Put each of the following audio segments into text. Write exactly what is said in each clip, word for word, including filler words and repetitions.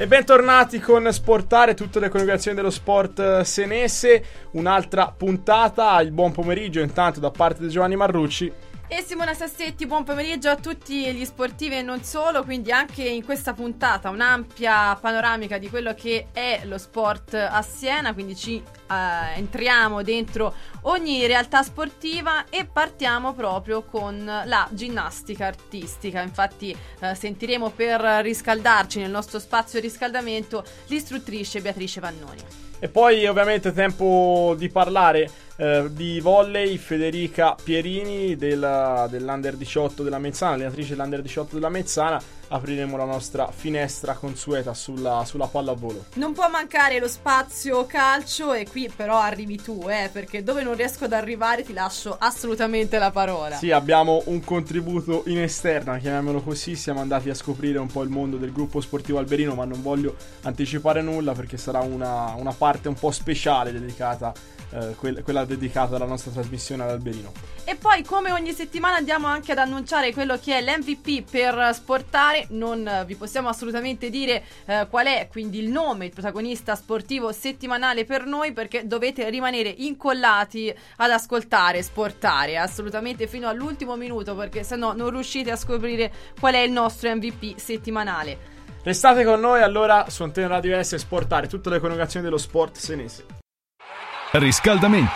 E bentornati con Sportare, tutte le congregazioni dello sport senese. Un'altra puntata. Il buon pomeriggio intanto da parte di Giovanni Marrucci e Simona Sassetti. Buon pomeriggio a tutti gli sportivi e non solo. Quindi anche in questa puntata un'ampia panoramica di quello che è lo sport a Siena. Quindi ci uh, entriamo dentro ogni realtà sportiva e partiamo proprio con la ginnastica artistica. Infatti uh, sentiremo per riscaldarci nel nostro spazio di riscaldamento l'istruttrice Beatrice Vannoni. E poi ovviamente tempo di parlare eh, di volley. Federica Pierini della, dell'Under diciotto della Mezzana, allenatrice dell'Under diciotto della Mezzana. Apriremo la nostra finestra consueta sulla, sulla pallavolo. Non può mancare lo spazio calcio e qui però arrivi tu, eh, perché dove non riesco ad arrivare ti lascio assolutamente la parola. Sì, abbiamo un contributo in esterna, chiamiamolo così. Siamo andati a scoprire un po' il mondo del gruppo sportivo alberino, ma non voglio anticipare nulla perché sarà una, una parte un po' speciale dedicata, eh, quella, quella dedicata alla nostra trasmissione all'alberino. E poi come ogni settimana andiamo anche ad annunciare quello che è l'M V P per Sportare. Non vi possiamo assolutamente dire eh, qual è quindi il nome, il protagonista sportivo settimanale per noi, perché dovete rimanere incollati ad ascoltare Sportare assolutamente fino all'ultimo minuto, perché se no non riuscite a scoprire qual è il nostro M V P settimanale. Restate con noi allora su Antena Radio S. Sportare, tutte le connessioni dello sport senese. Riscaldamento.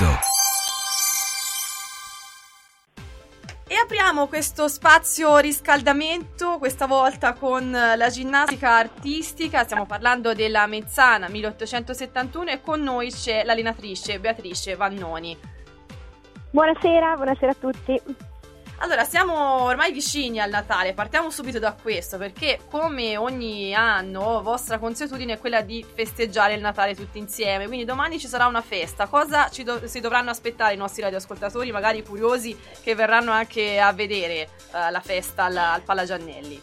E apriamo questo spazio riscaldamento, questa volta con la ginnastica artistica. Stiamo parlando della Mezzana milleottocentosettantuno e con noi c'è l'allenatrice Beatrice Vannoni. Buonasera, buonasera a tutti. Allora, siamo ormai vicini al Natale, partiamo subito da questo, perché come ogni anno vostra consuetudine è quella di festeggiare il Natale tutti insieme, quindi domani ci sarà una festa. Cosa ci do- si dovranno aspettare i nostri radioascoltatori, magari curiosi, che verranno anche a vedere uh, la festa al, al Palagiannelli?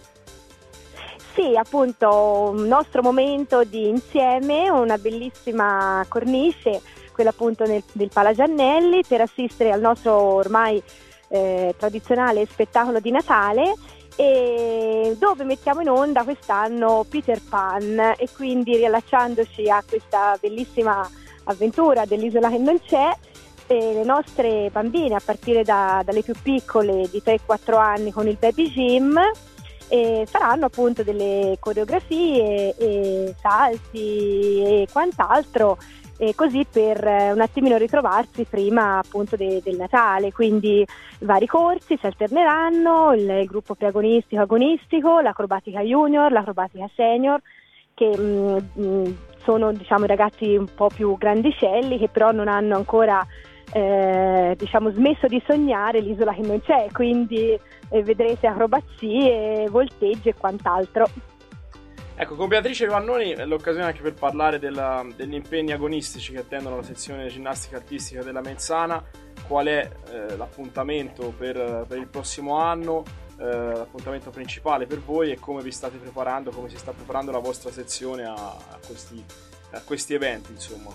Sì, appunto, un nostro momento di insieme, una bellissima cornice, quella appunto nel, del Palagiannelli, per assistere al nostro ormai Eh, tradizionale spettacolo di Natale, e dove mettiamo in onda quest'anno Peter Pan, e quindi riallacciandoci a questa bellissima avventura dell'isola che non c'è, eh, le nostre bambine a partire da, dalle più piccole di tre quattro anni con il baby gym eh, faranno appunto delle coreografie e salti e quant'altro, e così per un attimino ritrovarsi prima appunto de- del Natale. Quindi vari corsi si alterneranno, il, il gruppo preagonistico agonistico, l'acrobatica junior, l'acrobatica senior, che mh, mh, sono diciamo ragazzi un po' più grandicelli, che però non hanno ancora eh, diciamo smesso di sognare l'isola che non c'è, quindi eh, vedrete acrobazie, volteggi e quant'altro. Ecco, con Beatrice Vannoni è l'occasione anche per parlare della, degli impegni agonistici che attendono la sezione ginnastica artistica della Mezzana. Qual è eh, l'appuntamento per, per il prossimo anno, eh, l'appuntamento principale per voi, e come vi state preparando, come si sta preparando la vostra sezione a, a, questi, a questi eventi, insomma?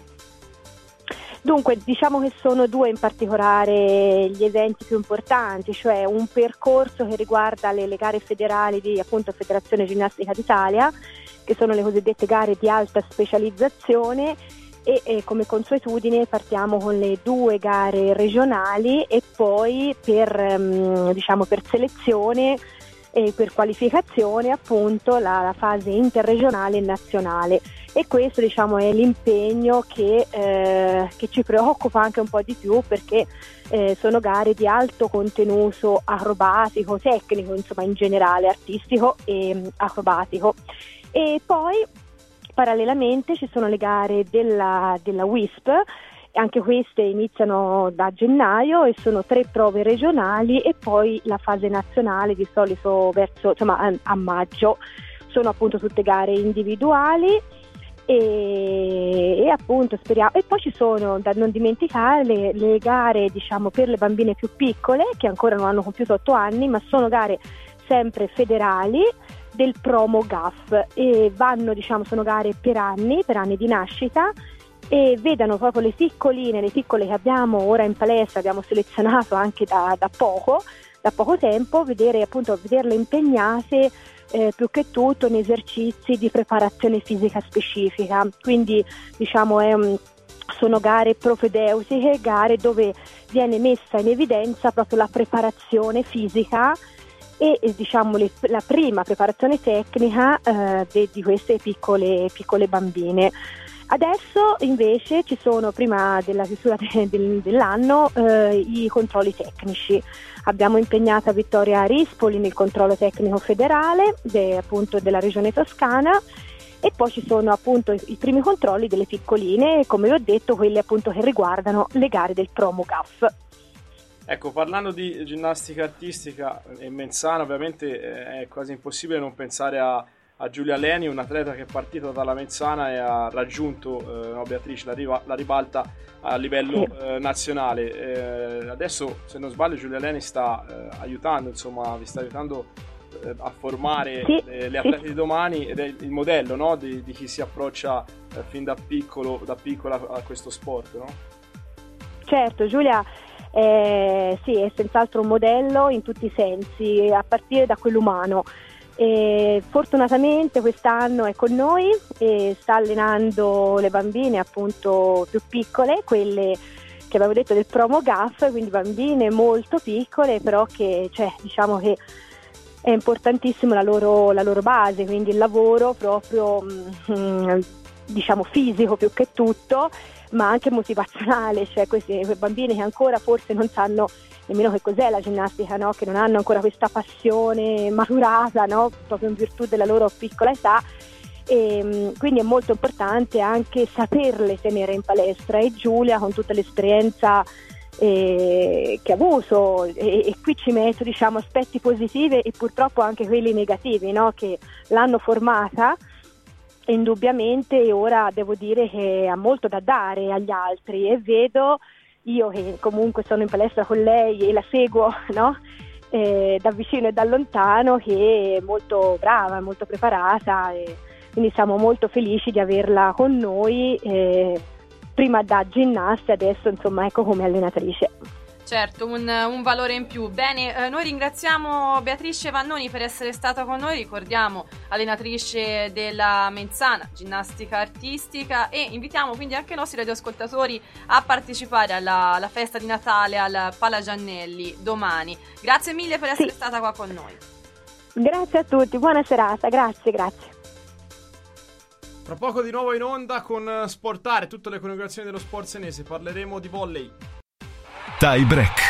Dunque, diciamo che sono due in particolare gli eventi più importanti, cioè un percorso che riguarda le, le gare federali di appunto Federazione Ginnastica d'Italia, che sono le cosiddette gare di alta specializzazione, e, e come consuetudine partiamo con le due gare regionali e poi per, um, diciamo, per selezione e per qualificazione appunto la, la fase interregionale e nazionale. E questo diciamo è l'impegno che, eh, che ci preoccupa anche un po' di più, perché eh, sono gare di alto contenuto acrobatico, tecnico, insomma in generale, artistico e um, acrobatico. E poi parallelamente ci sono le gare della, della W I S P, anche queste iniziano da gennaio e sono tre prove regionali, e poi la fase nazionale di solito verso insomma a, a maggio. Sono appunto tutte gare individuali. E, e appunto speriamo, e poi ci sono, da non dimenticare, le, le gare diciamo per le bambine più piccole che ancora non hanno compiuto otto anni, ma sono gare sempre federali del Promo G A F, e vanno diciamo sono gare per anni, per anni di nascita, e vedano proprio le piccoline, le piccole che abbiamo ora in palestra, abbiamo selezionato anche da, da poco, da poco tempo, vedere appunto vederle impegnate eh, più che tutto in esercizi di preparazione fisica specifica, quindi diciamo è un sono gare propedeutiche, gare dove viene messa in evidenza proprio la preparazione fisica e, e diciamo le, la prima preparazione tecnica eh, de, di queste piccole, piccole bambine. Adesso invece ci sono, prima della chiusura de, del, dell'anno, eh, i controlli tecnici. Abbiamo impegnata Vittoria Rispoli nel controllo tecnico federale de, appunto della regione Toscana. E poi ci sono appunto i, i primi controlli delle piccoline, come vi ho detto, quelli appunto che riguardano le gare del Promo G A F. Ecco, parlando di ginnastica artistica e Menzana, ovviamente è quasi impossibile non pensare a, a Giulia Leni, un'atleta che è partita dalla Menzana e ha raggiunto, eh, no, Beatrice, la, riva, la ribalta a livello sì. eh, nazionale. Eh, adesso, se non sbaglio, Giulia Leni sta eh, aiutando, insomma, vi sta aiutando a formare sì, le, le atlete sì. di domani, ed è il modello, no, di, di chi si approccia eh, fin da piccolo da piccola a questo sport, no? Certo, Giulia eh, sì, è senz'altro un modello in tutti i sensi, a partire da quello umano. E fortunatamente quest'anno è con noi e sta allenando le bambine appunto più piccole, quelle che avevo detto del Promo G A F, quindi bambine molto piccole, però che, cioè, diciamo che è importantissimo la loro, la loro base, quindi il lavoro proprio mh, diciamo fisico più che tutto, ma anche motivazionale, cioè questi bambini che ancora forse non sanno nemmeno che cos'è la ginnastica, no? Che non hanno ancora questa passione maturata, no? Proprio in virtù della loro piccola età, e mh, quindi è molto importante anche saperle tenere in palestra, e Giulia, con tutta l'esperienza Eh, che ha avuto, e, e qui ci metto diciamo aspetti positivi e purtroppo anche quelli negativi, no? Che l'hanno formata indubbiamente, e ora devo dire che ha molto da dare agli altri, e vedo io che comunque sono in palestra con lei e la seguo, no? eh, da vicino e da lontano, che è molto brava, molto preparata, e quindi siamo molto felici di averla con noi, eh, prima da ginnasta, adesso insomma ecco come allenatrice. Certo, un, un valore in più. Bene, eh, noi ringraziamo Beatrice Vannoni per essere stata con noi, ricordiamo allenatrice della Menzana ginnastica artistica, e invitiamo quindi anche i nostri radioascoltatori a partecipare alla, alla festa di Natale al Pala Giannelli domani. Grazie mille per essere sì. stata qua con noi. Grazie a tutti, buona serata, grazie, grazie. Tra poco di nuovo in onda con Sportare, tutte le coniugazioni dello sport senese, parleremo di volley. Tie break.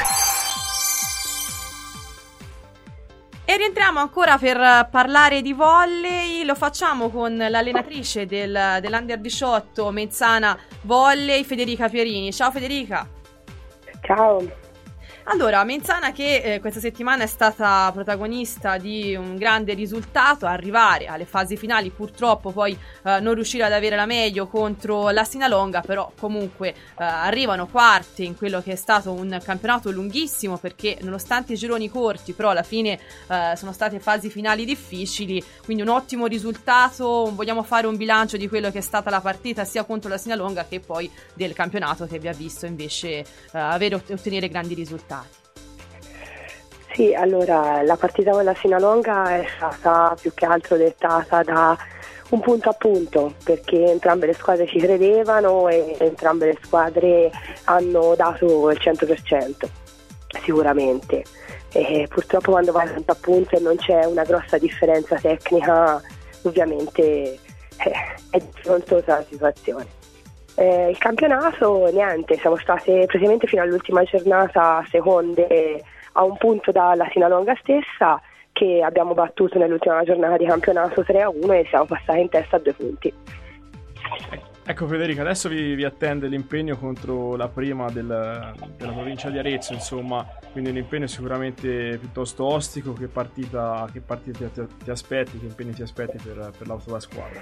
E rientriamo ancora per parlare di volley, lo facciamo con l'allenatrice del, dell'Under diciotto Menzana Volley, Federica Pierini. Ciao Federica. Ciao. Allora, Menzana che eh, questa settimana è stata protagonista di un grande risultato, arrivare alle fasi finali, purtroppo poi eh, non riuscire ad avere la meglio contro la Sinalonga, però comunque eh, arrivano quarti in quello che è stato un campionato lunghissimo, perché nonostante i gironi corti, però alla fine eh, sono state fasi finali difficili, quindi un ottimo risultato. Vogliamo fare un bilancio di quello che è stata la partita sia contro la Sinalonga che poi del campionato, che vi ha visto invece eh, avere ottenere grandi risultati. Sì, allora la partita con la Sinalonga è stata più che altro dettata da un punto a punto, perché entrambe le squadre ci credevano e entrambe le squadre hanno dato il cento per cento sicuramente, e purtroppo quando vai punto a punto e non c'è una grossa differenza tecnica, ovviamente eh, è difficoltosa la situazione. Eh, il campionato, niente, siamo state praticamente fino all'ultima giornata seconde a un punto dalla Sinalonga stessa, che abbiamo battuto nell'ultima giornata di campionato tre a uno, e siamo passati in testa a due punti. Ecco Federica, adesso vi, vi attende l'impegno contro la prima del, della provincia di Arezzo, insomma, quindi un impegno sicuramente piuttosto ostico. Che partita, che partita ti, ti aspetti, che impegni ti aspetti per, per l'auto da squadra?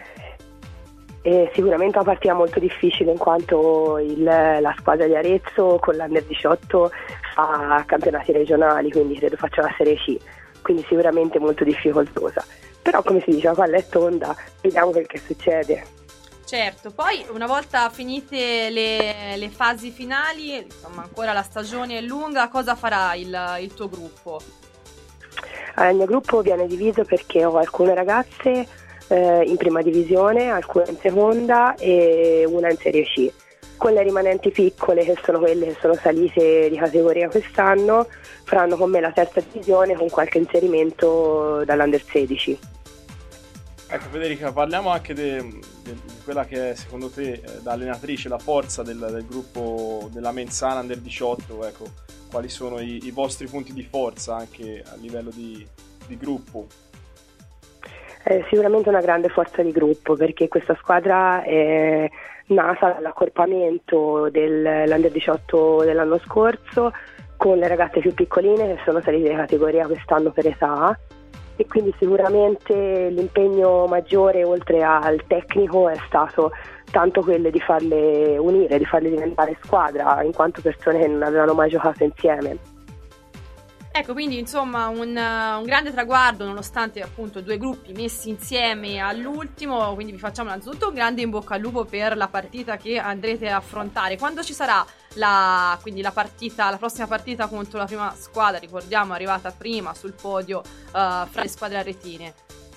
È sicuramente una partita molto difficile, in quanto il, la squadra di Arezzo con l'Under diciotto fa campionati regionali, quindi credo faccia la Serie C, quindi sicuramente molto difficoltosa, però come si dice la palla è tonda, vediamo quel che succede. Certo, poi una volta finite le, le fasi finali, insomma ancora la stagione è lunga, cosa farà il, il tuo gruppo? Allora, il mio gruppo viene diviso perché ho alcune ragazze eh, in prima divisione, alcune in seconda e una in Serie C. Quelle rimanenti piccole, che sono quelle che sono salite di categoria quest'anno, faranno con me la terza divisione con qualche inserimento dall'Under sedici. Ecco Federica, parliamo anche di quella che è secondo te eh, da allenatrice la forza del, del gruppo della Menzana Under diciotto, ecco, quali sono i, i vostri punti di forza anche a livello di, di gruppo? È sicuramente una grande forza di gruppo, perché questa squadra è nata dall'accorpamento dell'Under diciotto dell'anno scorso con le ragazze più piccoline che sono salite di categoria quest'anno per età, e quindi sicuramente l'impegno maggiore oltre al tecnico è stato tanto quello di farle unire, di farle diventare squadra, in quanto persone che non avevano mai giocato insieme. Ecco, quindi insomma un, un grande traguardo, nonostante appunto due gruppi messi insieme all'ultimo. Quindi vi facciamo innanzitutto un grande in bocca al lupo per la partita che andrete a affrontare. Quando ci sarà la, quindi la partita, la prossima partita contro la prima squadra, ricordiamo arrivata prima sul podio uh, fra le squadre aretine?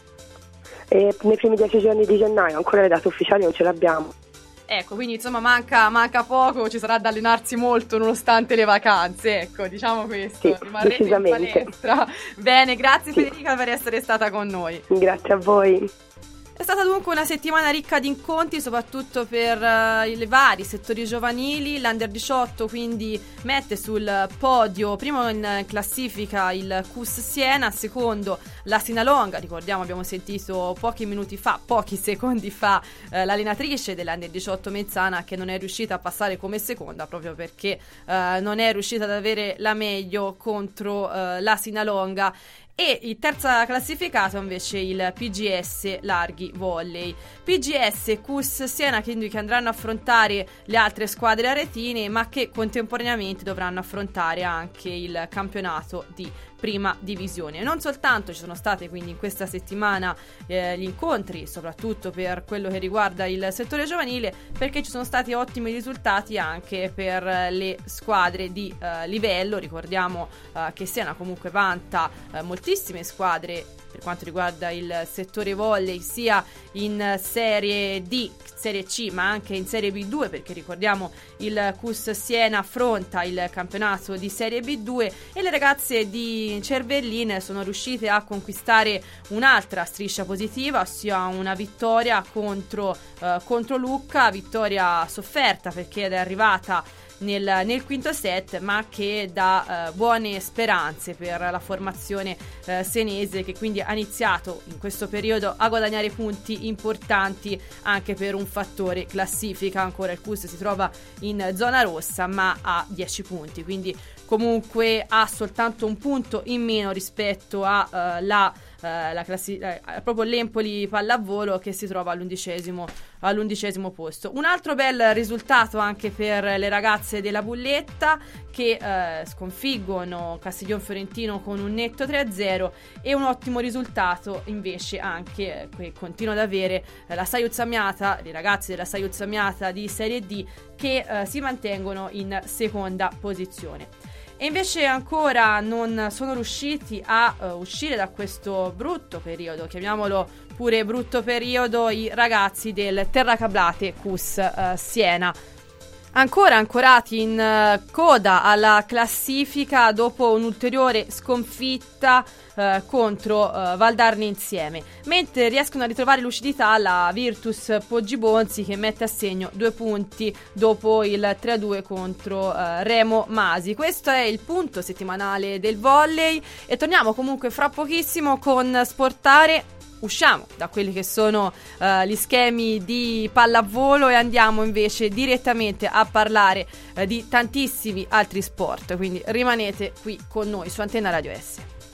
E nei primi dieci giorni di gennaio, ancora le date ufficiali non ce l'abbiamo. Ecco, quindi insomma manca, manca poco, ci sarà da allenarsi molto nonostante le vacanze, ecco, diciamo questo. Sì, rimarrete in palestra. Bene, grazie sì. Federica per essere stata con noi. Grazie a voi. È stata dunque una settimana ricca di incontri, soprattutto per uh, i vari settori giovanili. L'Under diciotto quindi mette sul podio, primo in classifica il C U S Siena, secondo la Sinalonga. Ricordiamo, abbiamo sentito pochi minuti fa, pochi secondi fa, uh, l'allenatrice dell'Under diciotto Menzana, che non è riuscita a passare come seconda proprio perché uh, non è riuscita ad avere la meglio contro uh, la Sinalonga. E il terza classificato invece il P G S Larghi Volley. P G S e C U S Siena quindi che andranno a affrontare le altre squadre aretine, ma che contemporaneamente dovranno affrontare anche il campionato di prima divisione. Non soltanto ci sono state quindi in questa settimana eh, gli incontri, soprattutto per quello che riguarda il settore giovanile, perché ci sono stati ottimi risultati anche per le squadre di eh, livello. Ricordiamo eh, che Siena comunque vanta eh, moltissime squadre per quanto riguarda il settore volley, sia in Serie D, Serie C, ma anche in Serie B due, perché ricordiamo il C U S Siena affronta il campionato di Serie B due e le ragazze di Cervellin sono riuscite a conquistare un'altra striscia positiva, ossia una vittoria contro, eh, contro Lucca, vittoria sofferta perché è arrivata Nel, nel quinto set, ma che dà eh, buone speranze per la formazione eh, senese, che quindi ha iniziato in questo periodo a guadagnare punti importanti anche per un fattore classifica. Ancora il C U S si trova in zona rossa ma ha dieci punti, quindi comunque ha soltanto un punto in meno rispetto a uh, la, uh, la classi- eh, proprio l'Empoli Pallavolo, che si trova all'undicesimo, all'undicesimo posto. Un altro bel risultato anche per le ragazze della Bulletta, che uh, sconfiggono Castiglion Fiorentino con un netto tre a zero, e un ottimo risultato invece anche eh, che continua ad avere eh, la Saiuz Amiata, le ragazze della Saiuz Amiata di Serie D, che uh, si mantengono in seconda posizione. E invece ancora non sono riusciti a uh, uscire da questo brutto periodo, chiamiamolo pure brutto periodo, i ragazzi del Terracablate C U S uh, Siena. Ancora ancorati in uh, coda alla classifica dopo un'ulteriore sconfitta uh, contro uh, Valdarno Insieme, mentre riescono a ritrovare lucidità la Virtus Poggibonsi, che mette a segno due punti dopo il tre a due contro uh, Remo Masi. Questo è il punto settimanale del volley e torniamo comunque fra pochissimo con Sportare. Usciamo da quelli che sono uh, gli schemi di pallavolo e andiamo invece direttamente a parlare uh, di tantissimi altri sport, quindi rimanete qui con noi su Antenna Radio S.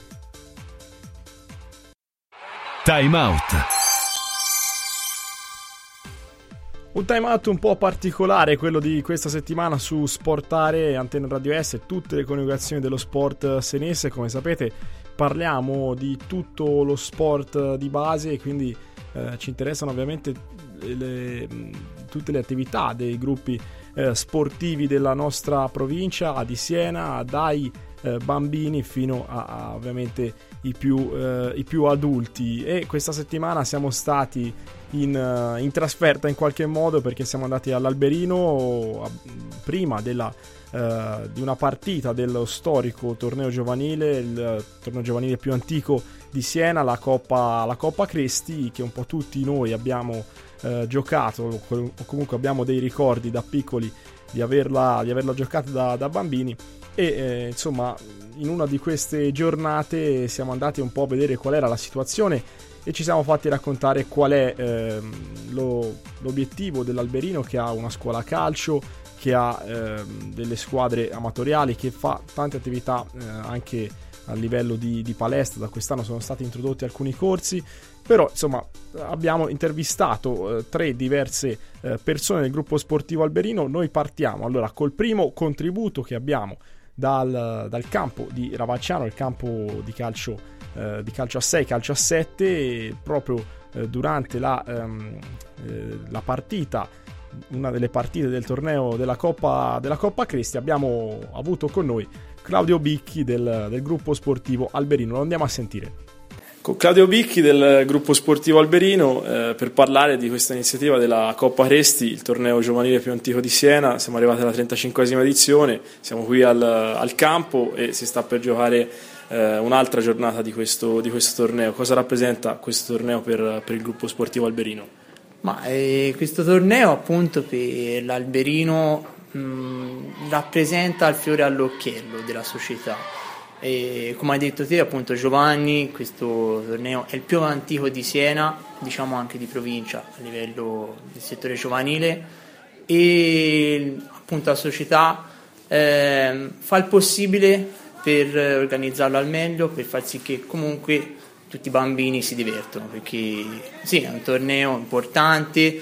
Time Out. Un time out un po' particolare, quello di questa settimana su Sportare, Antenna Radio S, tutte le coniugazioni dello sport senese. Come sapete parliamo di tutto lo sport di base e quindi eh, ci interessano ovviamente le, tutte le attività dei gruppi eh, sportivi della nostra provincia, di Siena, dai eh, bambini fino a, a ovviamente i più, eh, i più adulti, e questa settimana siamo stati in, in trasferta in qualche modo, perché siamo andati all'Alberino a, prima della, eh, di una partita dello storico torneo giovanile, il torneo giovanile più antico di Siena, la Coppa, la Coppa Cresti, che un po' tutti noi abbiamo eh, giocato, o comunque abbiamo dei ricordi da piccoli di averla, di averla giocata da, da bambini. E eh, insomma, in una di queste giornate siamo andati un po' a vedere qual era la situazione e ci siamo fatti raccontare qual è eh, lo, l'obiettivo dell'Alberino, che ha una scuola calcio, che ha eh, delle squadre amatoriali, che fa tante attività eh, anche a livello di, di palestra. Da quest'anno sono stati introdotti alcuni corsi, però insomma abbiamo intervistato eh, tre diverse eh, persone del gruppo sportivo Alberino. Noi partiamo allora col primo contributo che abbiamo dal, dal campo di Ravacciano, il campo di calcio, eh, di calcio a sei, calcio a sette, e proprio eh, durante la, ehm, eh, la partita, una delle partite del torneo della Coppa, della Coppa Cresti, abbiamo avuto con noi Claudio Bicchi del, del gruppo sportivo Alberino. Lo andiamo a sentire. Con Claudio Bicchi del gruppo sportivo Alberino eh, per parlare di questa iniziativa della Coppa Cresti, il torneo giovanile più antico di Siena. Siamo arrivati alla trentacinquesima edizione, siamo qui al, al campo e si sta per giocare eh, un'altra giornata di questo, di questo torneo. Cosa rappresenta questo torneo per, per il gruppo sportivo Alberino? Ma eh, questo torneo appunto per l'Alberino mh, rappresenta il fiore all'occhiello della società. E come hai detto te appunto Giovanni, questo torneo è il più antico di Siena, diciamo anche di provincia a livello del settore giovanile, e appunto la società eh, fa il possibile per organizzarlo al meglio, per far sì che comunque tutti i bambini si divertono, perché sì, è un torneo importante,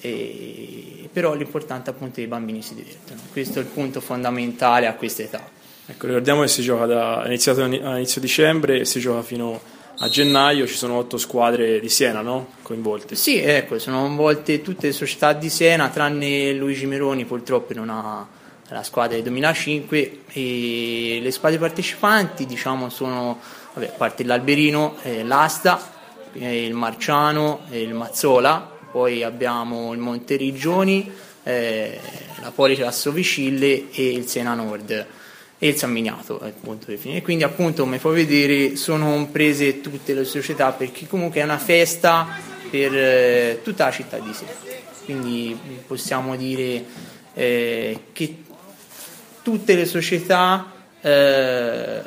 e, però l'importante appunto è che i bambini si divertono. Questo è il punto fondamentale a questa età. Ecco, ricordiamo che si gioca da, è iniziato a inizio dicembre e si gioca fino a gennaio. Ci sono otto squadre di Siena, no? Coinvolte. Sì, ecco, sono coinvolte tutte le società di Siena, tranne Luigi Meroni, purtroppo non ha la squadra del duemilacinque, e le squadre partecipanti diciamo sono, vabbè, a parte l'Alberino, eh, l'Asta, eh, il Marciano, eh, il Mazzola, poi abbiamo il Monteriggioni, eh, la Policlasso Vicille e il Siena Nord e il San Miniato, appunto, e quindi appunto come puoi vedere sono comprese tutte le società, perché comunque è una festa per eh, tutta la città di Siena, quindi possiamo dire eh, che tutte le società eh,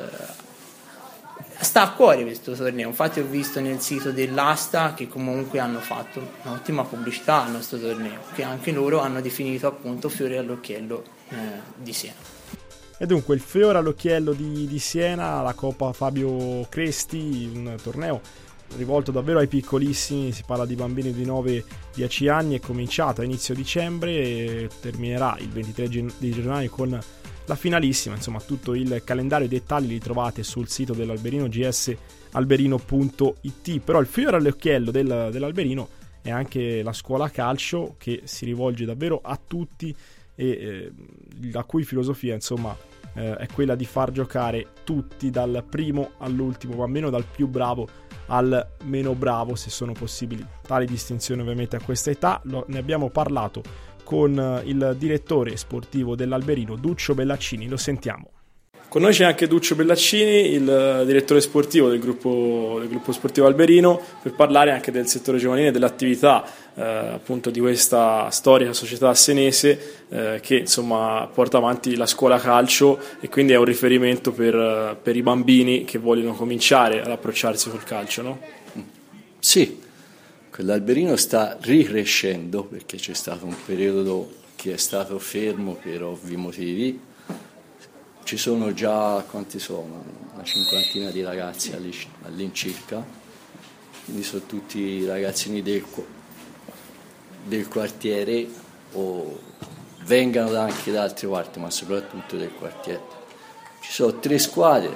sta a cuore questo torneo. Infatti ho visto nel sito dell'Asta che comunque hanno fatto un'ottima pubblicità al nostro torneo, che anche loro hanno definito appunto fiore all'occhiello eh, di Siena. E dunque il fiore all'occhiello di, di Siena, la Coppa Fabio Cresti, un torneo rivolto davvero ai piccolissimi. Si parla di bambini di nove dieci anni, è cominciato a inizio dicembre e terminerà il ventitré di gennaio con la finalissima. Insomma, tutto il calendario e i dettagli li trovate sul sito dell'Alberino, g s alberino punto i t. Però il fiore all'occhiello del, dell'Alberino è anche la scuola calcio, che si rivolge davvero a tutti e eh, la cui filosofia insomma eh, è quella di far giocare tutti, dal primo all'ultimo bambino, dal più bravo al meno bravo se sono possibili tali distinzioni ovviamente a questa età. Lo, ne abbiamo parlato con il direttore sportivo dell'Alberino, Duccio Bellaccini. Lo sentiamo. Con noi c'è anche Duccio Bellaccini, il direttore sportivo del gruppo, del gruppo sportivo Alberino, per parlare anche del settore giovanile, dell'attività eh, appunto di questa storica società senese eh, che insomma porta avanti la scuola calcio, e quindi è un riferimento per, per i bambini che vogliono cominciare ad approcciarsi col calcio, no? Sì, quell'Alberino sta ricrescendo, perché c'è stato un periodo che è stato fermo per ovvi motivi. Ci sono già, quanti sono? Una cinquantina di ragazzi all'incirca, quindi sono tutti ragazzini del, del quartiere, o vengano anche da altre parti, ma soprattutto del quartiere. Ci sono tre squadre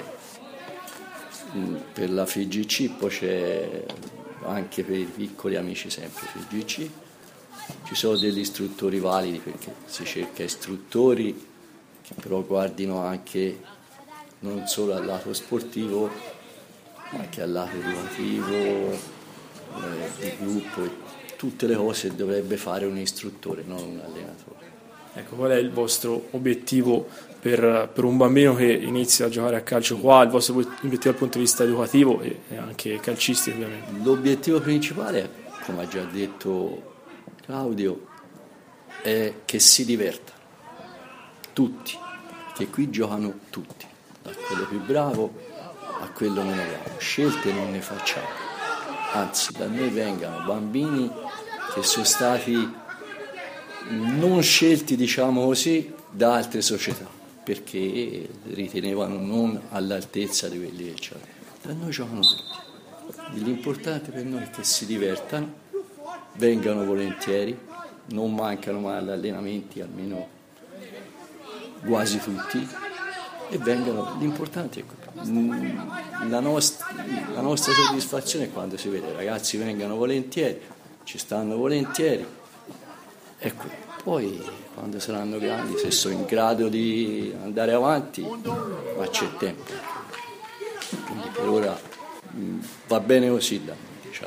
per la F G C, poi c'è anche per i piccoli amici sempre F G C. Ci sono degli istruttori validi, perché si cerca istruttori che però guardino anche non solo al lato sportivo, anche al lato educativo, eh, di gruppo, tutte le cose dovrebbe fare un istruttore, non un allenatore. Ecco, qual è il vostro obiettivo per, per un bambino che inizia a giocare a calcio qua, il vostro obiettivo dal punto di vista educativo e, e anche calcistico ovviamente? L'obiettivo principale, come ha già detto Claudio, è che si divertano tutti, che qui giocano tutti, da quello più bravo a quello meno bravo, scelte non ne facciamo, anzi da noi vengano bambini che sono stati non scelti, diciamo così, da altre società perché ritenevano non all'altezza di quelli che c'erano. Da noi giocano tutti. L'importante per noi è che si divertano, vengano volentieri, non mancano mai agli allenamenti, almeno quasi tutti, e vengano. L'importante è la nostra, la nostra soddisfazione è quando si vede i ragazzi vengano volentieri, ci stanno volentieri. Ecco, poi quando saranno grandi, se sono in grado di andare avanti, ma c'è tempo. Quindi per ora mh, va bene così da me, diciamo.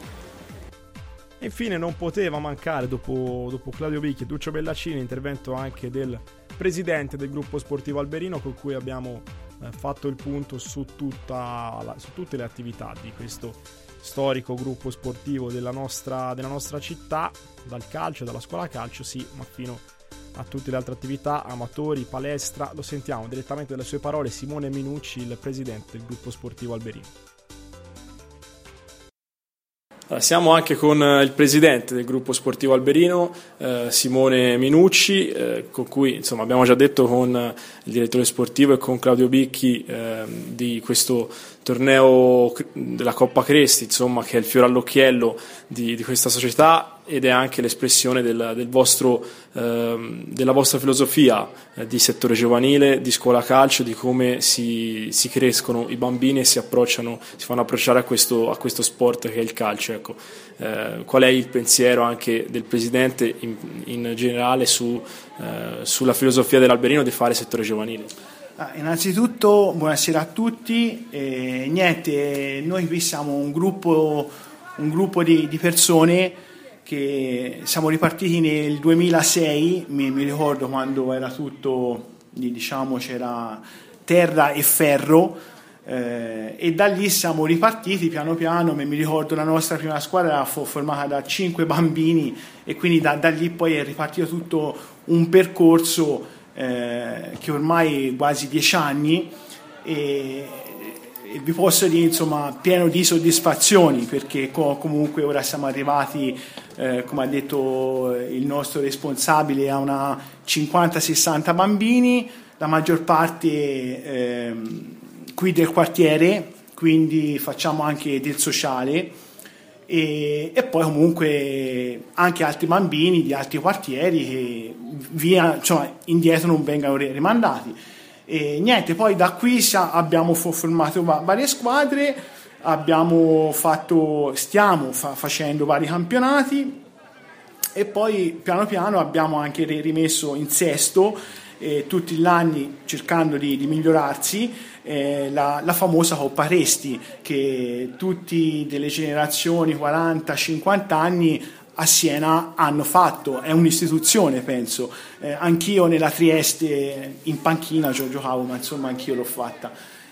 E infine non poteva mancare, dopo, dopo Claudio Bicchi e Duccio Bellaccini, l'intervento anche del presidente del gruppo sportivo Alberino, con cui abbiamo eh, fatto il punto su, tutta la, su tutte le attività di questo storico gruppo sportivo della nostra, della nostra città, dal calcio, dalla scuola calcio, sì, ma fino a tutte le altre attività, amatori, palestra. Lo sentiamo direttamente dalle sue parole Simone Minucci, il presidente del gruppo sportivo Alberino. Siamo anche con il presidente del gruppo sportivo Alberino, eh, Simone Minucci, eh, con cui insomma abbiamo già detto con il direttore sportivo e con Claudio Bicchi eh, di questo torneo della Coppa Cresti, insomma, che è il fiore all'occhiello di, di questa società ed è anche l'espressione del, del vostro, eh, della vostra filosofia eh, di settore giovanile, di scuola calcio, di come si, si crescono i bambini e si approcciano, si fanno approcciare a questo, a questo sport che è il calcio. Ecco. Eh, qual è il pensiero anche del presidente in, in generale su, eh, sulla filosofia dell'Alberino di fare settore giovanile? Ah, innanzitutto buonasera a tutti, eh, niente, noi qui siamo un gruppo, un gruppo di, di persone che siamo ripartiti nel duemilasei, mi, mi ricordo quando era tutto, diciamo, c'era terra e ferro, eh, e da lì siamo ripartiti piano piano. Mi ricordo la nostra prima squadra era formata da cinque bambini e quindi da, da lì poi è ripartito tutto un percorso eh, che ormai quasi dieci anni, e, e vi posso dire insomma pieno di soddisfazioni, perché co- comunque ora siamo arrivati, eh, come ha detto il nostro responsabile, a una cinquanta sessanta bambini, la maggior parte eh, qui del quartiere, quindi facciamo anche del sociale, e, e poi comunque anche altri bambini di altri quartieri che via, insomma, indietro non vengano rimandati. E niente, poi da qui abbiamo formato varie squadre, abbiamo fatto, stiamo fa- facendo vari campionati, e poi piano piano abbiamo anche rimesso in sesto, eh, tutti gli anni cercando di, di migliorarsi, eh, la, la famosa Coppa Cresti, che tutti delle generazioni quaranta cinquanta anni a Siena hanno fatto. È un'istituzione, penso. Eh, anch'io nella Trieste in panchina giocavo, ma insomma anch'io l'ho fatta.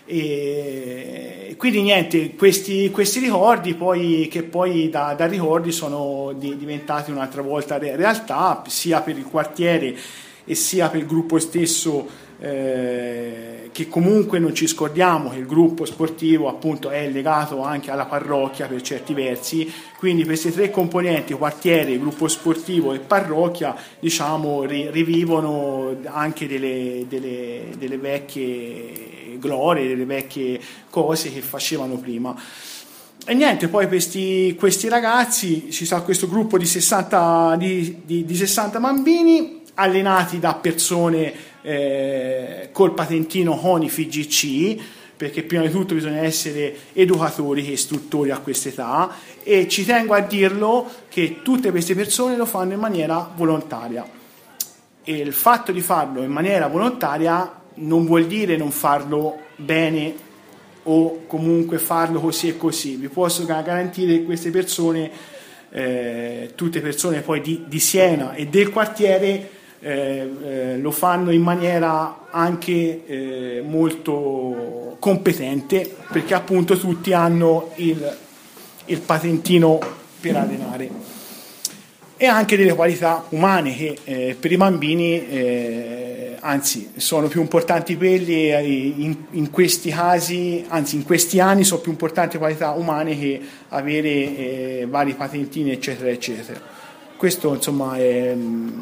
E quindi niente, questi, questi ricordi poi, che poi da, da ricordi sono di, diventati un'altra volta re, realtà, sia per il quartiere e sia per il gruppo stesso, eh, che comunque non ci scordiamo che il gruppo sportivo appunto è legato anche alla parrocchia per certi versi, quindi queste tre componenti, quartiere, gruppo sportivo e parrocchia, diciamo ri, rivivono anche delle, delle, delle vecchie glorie, delle vecchie cose che facevano prima. E niente, poi questi, questi ragazzi, ci sta questo gruppo di sessanta, di, di, di sessanta bambini allenati da persone eh, col patentino CONIF G C, perché prima di tutto bisogna essere educatori e istruttori a quest'età, e ci tengo a dirlo che tutte queste persone lo fanno in maniera volontaria, e il fatto di farlo in maniera volontaria non vuol dire non farlo bene o comunque farlo così e così. Vi posso garantire che queste persone, eh, tutte persone poi di, di Siena e del quartiere, eh, eh, lo fanno in maniera anche eh, molto competente, perché appunto tutti hanno il, il patentino per allenare, e anche delle qualità umane che eh, per i bambini eh, anzi sono più importanti quelli eh, in, in questi casi, anzi in questi anni sono più importanti qualità umane che avere eh, vari patentini eccetera eccetera. Questo insomma è,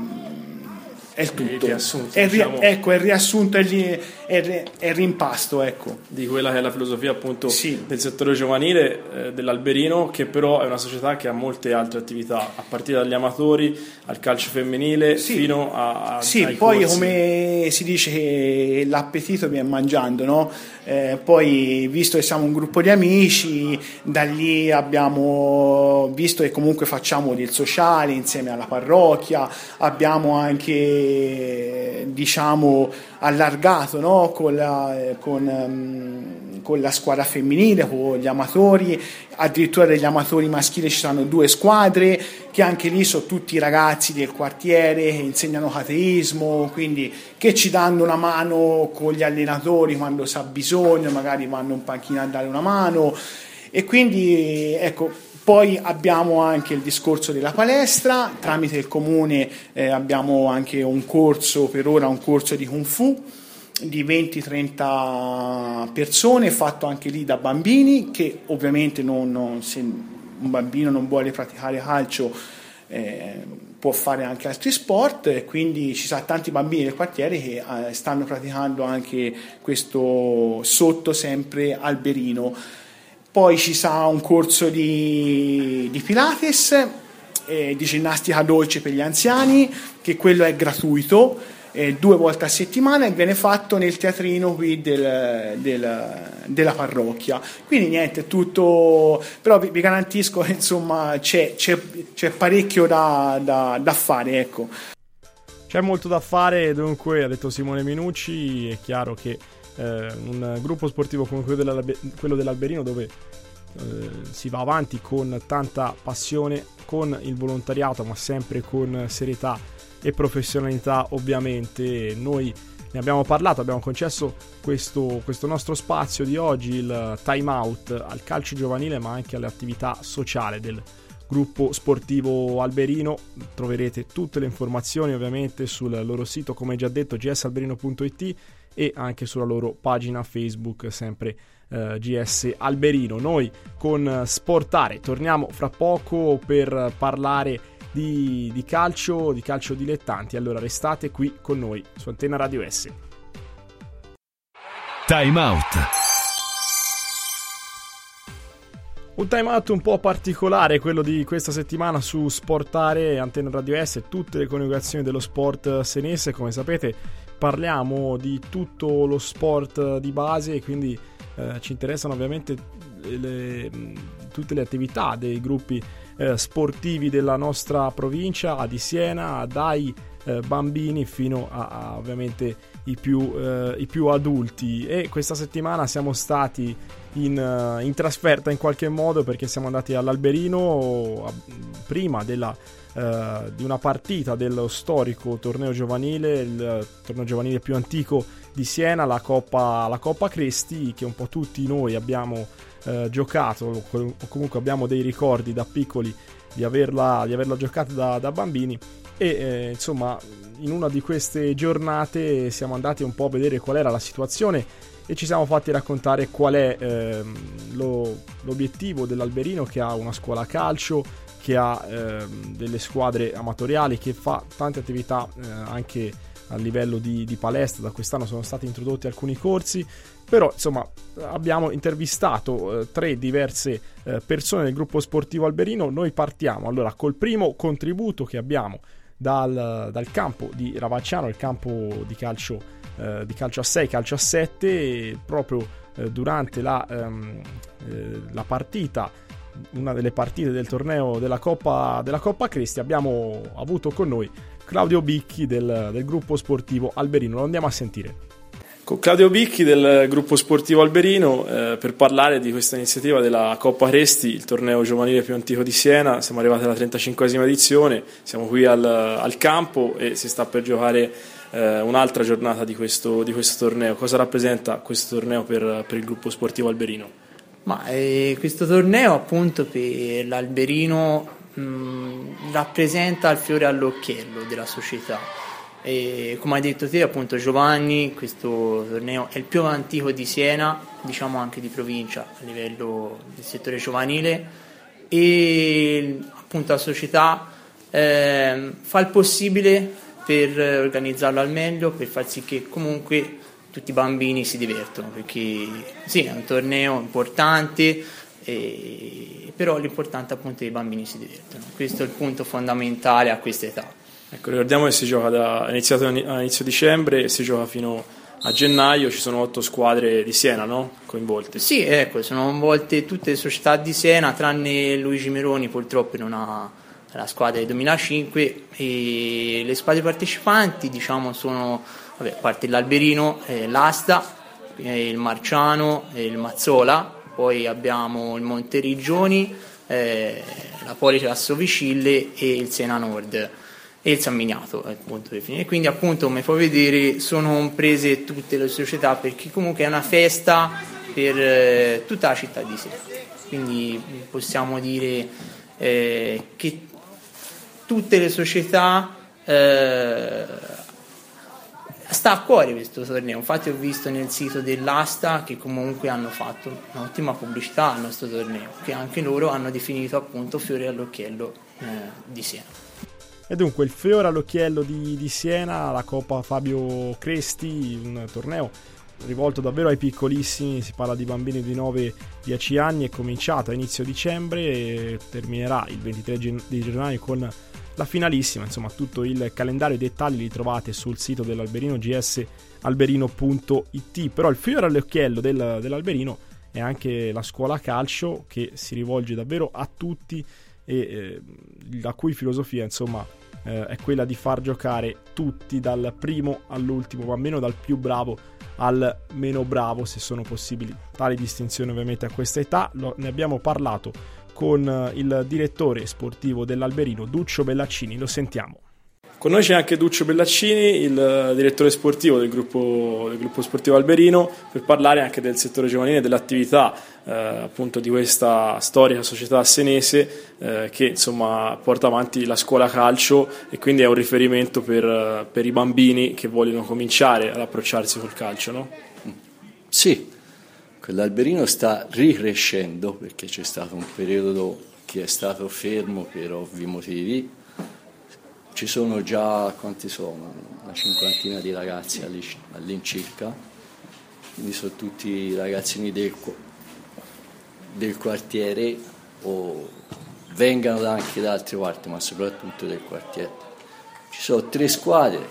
è il tutto, il riassunto, è, diciamo, ecco, è il riassunto, è il, è il rimpasto, ecco, di quella che è la filosofia appunto sì. del settore giovanile eh, dell'Alberino, che però è una società che ha molte altre attività, a partire dagli amatori al calcio femminile, sì. fino a, a sì, ai poi corsi. Come si dice che l'appetito viene mangiando, no? Eh, poi visto che siamo un gruppo di amici, da lì abbiamo visto che comunque facciamo del sociale insieme alla parrocchia, abbiamo anche diciamo allargato, no? con, la, con, um, con la squadra femminile, con gli amatori, addirittura degli amatori maschili ci sono due squadre, che anche lì sono tutti ragazzi del quartiere che insegnano cateismo, quindi che ci danno una mano con gli allenatori quando sa bisogno, magari vanno un panchino a dare una mano, e quindi ecco. Poi abbiamo anche il discorso della palestra, tramite il comune eh, abbiamo anche un corso, per ora un corso di Kung Fu di venti trenta persone, fatto anche lì da bambini, che ovviamente non, non, se un bambino non vuole praticare calcio eh, può fare anche altri sport, e quindi ci sono tanti bambini del quartiere che eh, stanno praticando anche questo sotto sempre Alberino. Poi ci sarà un corso di, di Pilates, eh, di ginnastica dolce per gli anziani, che quello è gratuito, eh, due volte a settimana, e viene fatto nel teatrino qui del, del, della parrocchia. Quindi niente, tutto, però vi, vi garantisco che insomma c'è, c'è, c'è parecchio da, da, da fare, ecco. C'è molto da fare, dunque, ha detto Simone Minucci, è chiaro che Eh, un gruppo sportivo come quello, dell'Albe- quello dell'Alberino, dove eh, si va avanti con tanta passione, con il volontariato, ma sempre con serietà e professionalità. Ovviamente noi ne abbiamo parlato, abbiamo concesso questo, questo nostro spazio di oggi, il time out, al calcio giovanile ma anche alle attività sociali del gruppo sportivo Alberino. Troverete tutte le informazioni ovviamente sul loro sito, come già detto, g s alberino punto i t, e anche sulla loro pagina Facebook, sempre eh, G S Alberino. Noi con Sportare torniamo fra poco per parlare di, di calcio, di calcio dilettanti, allora restate qui con noi su Antenna Radio S. Time Out. Un time out un po' particolare, quello di questa settimana su Sportare, Antenna Radio S, tutte le coniugazioni dello sport senese. Come sapete parliamo di tutto lo sport di base, e quindi eh, ci interessano ovviamente le, tutte le attività dei gruppi eh, sportivi della nostra provincia, di Siena, dai eh, bambini fino a, a ovviamente i più, eh, i più adulti. E questa settimana siamo stati in, uh, in trasferta in qualche modo, perché siamo andati all'Alberino a, prima della, uh, di una partita dello storico torneo giovanile, il torneo giovanile più antico di Siena, la Coppa, la Coppa Cresti, che un po' tutti noi abbiamo uh, giocato, o comunque abbiamo dei ricordi da piccoli di averla, di averla giocata da, da bambini. E eh, insomma, in una di queste giornate siamo andati un po' a vedere qual era la situazione, e ci siamo fatti raccontare qual è ehm, lo, l'obiettivo dell'Alberino, che ha una scuola calcio, che ha ehm, delle squadre amatoriali, che fa tante attività eh, anche a livello di, di palestra. Da quest'anno sono stati introdotti alcuni corsi, però insomma abbiamo intervistato eh, tre diverse eh, persone del gruppo sportivo Alberino. Noi partiamo allora col primo contributo che abbiamo dal, dal campo di Ravacciano, il campo di calcio eh, di calcio a sei, calcio a sette, proprio eh, durante la, ehm, eh, la partita, una delle partite del torneo della Coppa, della Coppa Cresti, abbiamo avuto con noi Claudio Bicchi del, del gruppo sportivo Alberino. Lo andiamo a sentire. con Claudio Bicchi del gruppo sportivo Alberino eh, per parlare di questa iniziativa della Coppa Cresti, il torneo giovanile più antico di Siena. Siamo arrivati alla trentacinquesima edizione, siamo qui al, al campo e si sta per giocare eh, un'altra giornata di questo, di questo torneo. Cosa rappresenta questo torneo per, per il gruppo sportivo Alberino? Ma eh, questo torneo appunto per l'Alberino mh, rappresenta il fiore all'occhiello della società. E come hai detto te appunto Giovanni, questo torneo è il più antico di Siena, diciamo anche di provincia a livello del settore giovanile, e appunto la società eh, fa il possibile per organizzarlo al meglio, per far sì che comunque tutti i bambini si divertono, perché sì, è un torneo importante, e, però l'importante appunto è che i bambini si divertono. Questo è il punto fondamentale a questa età. Ecco, ricordiamo che si gioca da, è iniziato a inizio dicembre e si gioca fino a gennaio. Ci sono otto squadre di Siena, no? Coinvolte. Sì, ecco, sono coinvolte tutte le società di Siena, tranne Luigi Meroni, purtroppo non ha la squadra del duemilacinque, e le squadre partecipanti diciamo sono, vabbè, a parte l'Alberino, eh, l'Asta, eh, il Marciano, eh, il Mazzola, poi abbiamo il Monteriggioni, eh, la Policlasso Vicille e il Siena Nord e il San Miniato, appunto, e quindi appunto come puoi vedere sono comprese tutte le società, perché comunque è una festa per eh, tutta la città di Siena, quindi possiamo dire eh, che tutte le società eh, sta a cuore questo torneo. Infatti ho visto nel sito dell'Asta che comunque hanno fatto un'ottima pubblicità al nostro torneo, che anche loro hanno definito appunto fiore all'occhiello eh, di Siena. E dunque il fiore all'occhiello di, di Siena, la Coppa Fabio Cresti, un torneo rivolto davvero ai piccolissimi, si parla di bambini di nove dieci anni, è cominciato a inizio dicembre e terminerà il ventitré di gennaio con la finalissima. Insomma, tutto il calendario e i dettagli li trovate sul sito dell'Alberino, g s alberino punto i t. Però il fiore all'occhiello del, dell'Alberino è anche la scuola calcio, che si rivolge davvero a tutti e eh, la cui filosofia insomma eh, è quella di far giocare tutti, dal primo all'ultimo bambino, dal più bravo al meno bravo se sono possibili tali distinzioni ovviamente a questa età. Lo, ne abbiamo parlato con il direttore sportivo dell'Alberino, Duccio Bellaccini, lo sentiamo. Con noi c'è anche Duccio Bellaccini, il direttore sportivo del gruppo, del gruppo sportivo Alberino, per parlare anche del settore giovanile, dell'attività eh, appunto di questa storica società senese eh, che insomma porta avanti la scuola calcio, e quindi è un riferimento per, per i bambini che vogliono cominciare ad approcciarsi col calcio, no? Sì, quell'Alberino sta ricrescendo, perché c'è stato un periodo che è stato fermo per ovvi motivi. Ci sono già, quanti sono? Una cinquantina di ragazzi all'incirca, quindi sono tutti ragazzini del, del quartiere, o vengano anche da altre parti, ma soprattutto del quartiere. Ci sono tre squadre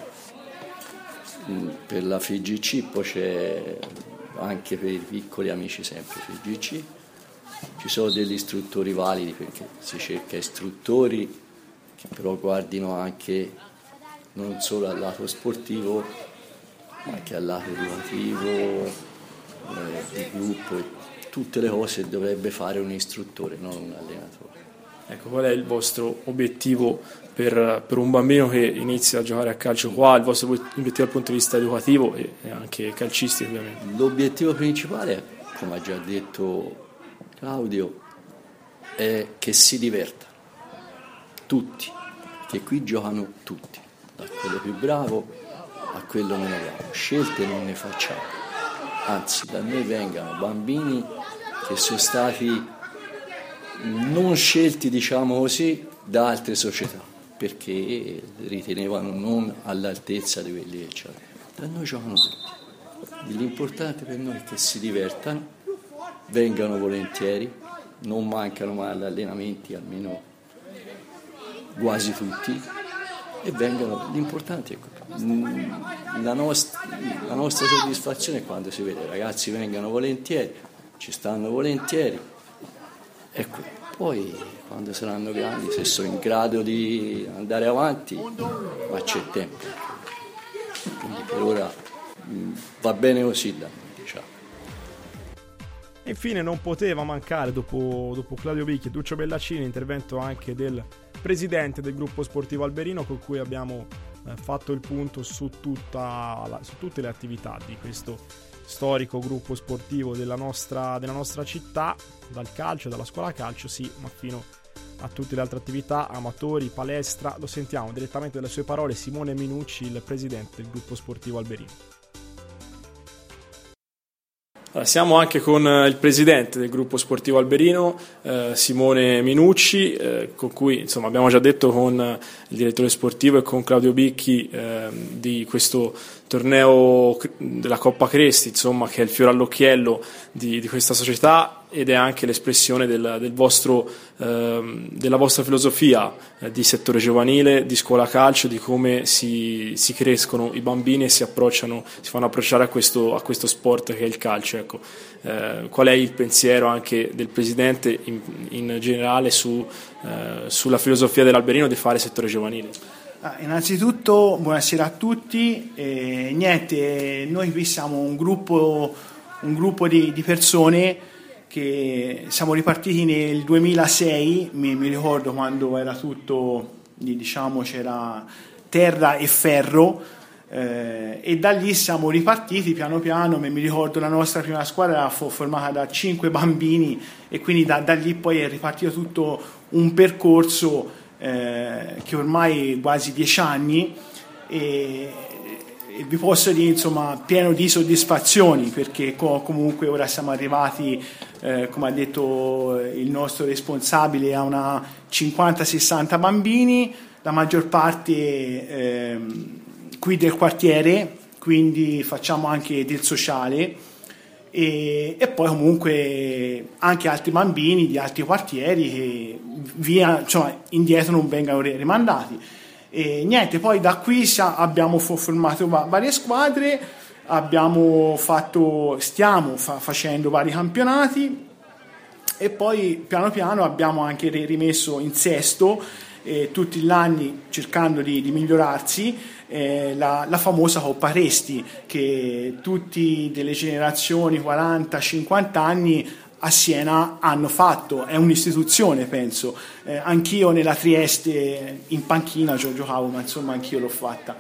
per la F G C, poi c'è anche per i piccoli amici sempre F G C. Ci sono degli istruttori validi, perché si cerca istruttori che però guardino anche non solo al lato sportivo, ma anche al lato educativo, eh, di gruppo, e tutte le cose che dovrebbe fare un istruttore, non un allenatore. Ecco, qual è il vostro obiettivo per, per un bambino che inizia a giocare a calcio qua, il vostro obiettivo dal punto di vista educativo e, e anche calcistico ovviamente? L'obiettivo principale, come ha già detto Claudio, è che si diverta. Tutti, che qui giocano tutti, da quello più bravo a quello meno bravo, scelte non ne facciamo, anzi da noi vengano bambini che sono stati non scelti, diciamo così, da altre società, perché ritenevano non all'altezza di quelli che c'erano. Da noi giocano tutti, l'importante per noi è che si divertano, vengano volentieri, non mancano mai agli allenamenti, almeno quasi tutti, e vengono, l'importante è la, nost- la nostra soddisfazione è quando si vede ragazzi vengano volentieri, ci stanno volentieri, ecco. Poi quando saranno grandi, se sono in grado di andare avanti, ma c'è tempo, quindi per ora va bene così da noi, diciamo. E infine non poteva mancare, dopo, dopo Claudio Bicchi e Duccio Bellaccini, l'intervento anche del presidente del gruppo sportivo Alberino, con cui abbiamo eh, fatto il punto su, tutta la, su tutte le attività di questo storico gruppo sportivo della nostra, della nostra città, dal calcio, dalla scuola calcio, sì, ma fino a tutte le altre attività, amatori, palestra. Lo sentiamo direttamente dalle sue parole Simone Minucci, il presidente del gruppo sportivo Alberino. Siamo anche con il presidente del gruppo sportivo Alberino, eh, Simone Minucci, eh, con cui insomma abbiamo già detto con il direttore sportivo e con Claudio Bicchi eh, di questo torneo della Coppa Cresti, insomma, che è il fiore all'occhiello di, di questa società, ed è anche l'espressione del, del vostro, eh, della vostra filosofia eh, di settore giovanile, di scuola calcio, di come si, si crescono i bambini e si approcciano, si fanno approcciare a questo, a questo sport che è il calcio. Ecco. Eh, qual è il pensiero anche del presidente in, in generale su, eh, sulla filosofia dell'Alberino di fare settore giovanile? Ah, innanzitutto buonasera a tutti. Eh, niente, noi qui siamo un gruppo, un gruppo di, di persone che siamo ripartiti nel duemilasei, mi, mi ricordo quando era tutto, diciamo, c'era terra e ferro, eh, e da lì siamo ripartiti piano piano. Mi ricordo la nostra prima squadra era formata da cinque bambini, e quindi da, da lì poi è ripartito tutto un percorso eh, che ormai quasi dieci anni, e, e vi posso dire, insomma, pieno di soddisfazioni, perché co- comunque ora siamo arrivati, eh, come ha detto il nostro responsabile, a una cinquanta sessanta bambini, la maggior parte eh, qui del quartiere, quindi facciamo anche del sociale, e, e poi comunque anche altri bambini di altri quartieri che via, insomma, indietro non vengano rimandati. E niente, poi da qui abbiamo formato varie squadre, abbiamo fatto, stiamo fa- facendo vari campionati, e poi piano piano abbiamo anche rimesso in sesto, eh, tutti gli anni cercando di, di migliorarsi, eh, la, la famosa Coppa Cresti, che tutti delle generazioni quaranta cinquanta anni a Siena hanno fatto. È un'istituzione, penso. Eh, anch'io nella Trieste in panchina gio- giocavo, ma insomma anch'io l'ho fatta.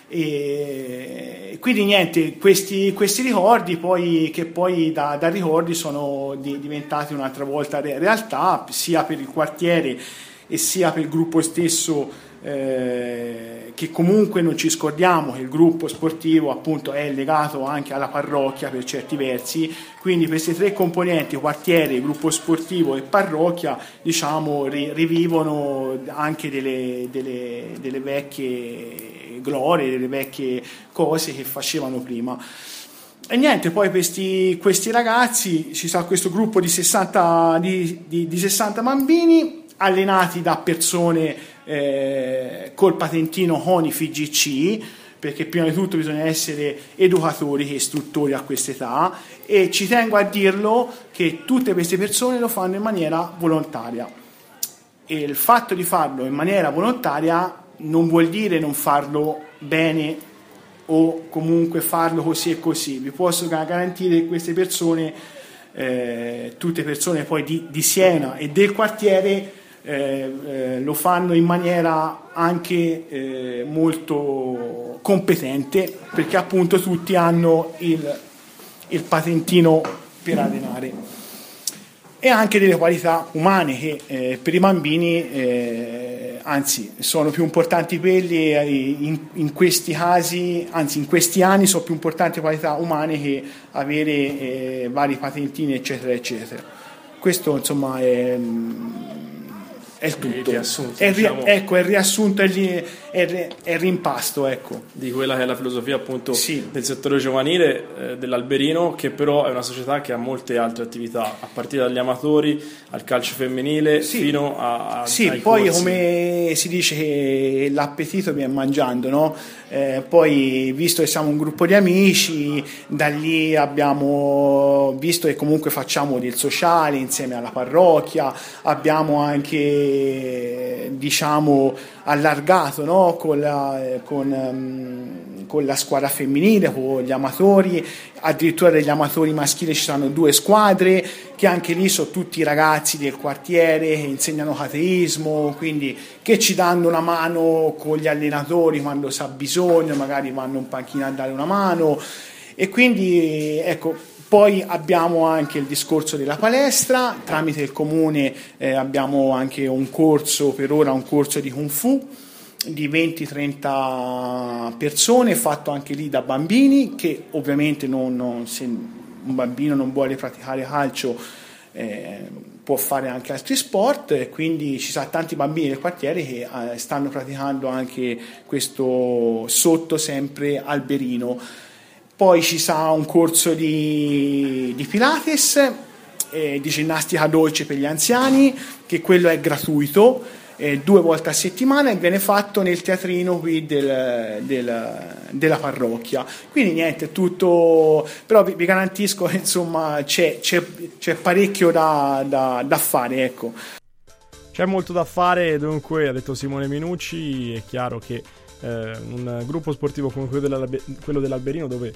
E quindi niente, questi, questi ricordi poi, che poi da, da ricordi sono di, diventati un'altra volta re- realtà, sia per il quartiere e sia per il gruppo stesso, eh, che comunque non ci scordiamo che il gruppo sportivo appunto è legato anche alla parrocchia per certi versi, quindi queste tre componenti, quartiere, gruppo sportivo e parrocchia, diciamo, ri- rivivono anche delle, delle, delle vecchie glorie, delle vecchie cose che facevano prima. E niente, poi questi, questi ragazzi, ci sta questo gruppo di sessanta, di, di, di sessanta bambini allenati da persone eh, col patentino CONIF G C, perché prima di tutto bisogna essere educatori e istruttori a quest'età, e ci tengo a dirlo che tutte queste persone lo fanno in maniera volontaria, e il fatto di farlo in maniera volontaria non vuol dire non farlo bene o comunque farlo così e così. Vi posso garantire che queste persone, eh, tutte persone poi di, di Siena e del quartiere, eh, eh, lo fanno in maniera anche eh, molto competente, perché appunto tutti hanno il, il patentino per allenare, e anche delle qualità umane che eh, per i bambini eh, anzi sono più importanti quelli in, in questi casi, anzi in questi anni sono più importanti qualità umane che avere eh, vari patentini eccetera eccetera. Questo insomma è, è il tutto, riassunto, è, diciamo, ecco, è il riassunto, è il, è il rimpasto, ecco, di quella che è la filosofia appunto sì. del settore giovanile eh, dell'Alberino, che però è una società che ha molte altre attività, a partire dagli amatori al calcio femminile, sì, fino a, a sì, ai poi corsi. Come si dice che l'appetito viene mangiando, no? Eh, poi visto che siamo un gruppo di amici, da lì abbiamo visto che comunque facciamo del sociale insieme alla parrocchia, abbiamo anche anche diciamo allargato, no? con, la, con, um, con la squadra femminile, con gli amatori, addirittura degli amatori maschili ci sono due squadre che anche lì sono tutti ragazzi del quartiere che insegnano cateismo, quindi che ci danno una mano con gli allenatori quando si ha bisogno, magari vanno in panchina a dare una mano. E quindi ecco, poi abbiamo anche il discorso della palestra, tramite il comune eh, abbiamo anche un corso, per ora un corso di Kung Fu di venti trenta persone, fatto anche lì da bambini, che ovviamente non, non, se un bambino non vuole praticare calcio eh, può fare anche altri sport, quindi ci sono tanti bambini del quartiere che eh, stanno praticando anche questo sotto sempre Alberino. Poi ci sarà un corso di, di Pilates, eh, di ginnastica dolce per gli anziani, che quello è gratuito, eh, due volte a settimana, e viene fatto nel teatrino qui del, del, della parrocchia. Quindi niente, tutto, però vi, vi garantisco che insomma c'è, c'è, c'è parecchio da, da, da fare, ecco. C'è molto da fare, dunque, ha detto Simone Minucci, è chiaro che Eh, un gruppo sportivo come quello, dell'Albe- quello dell'Alberino, dove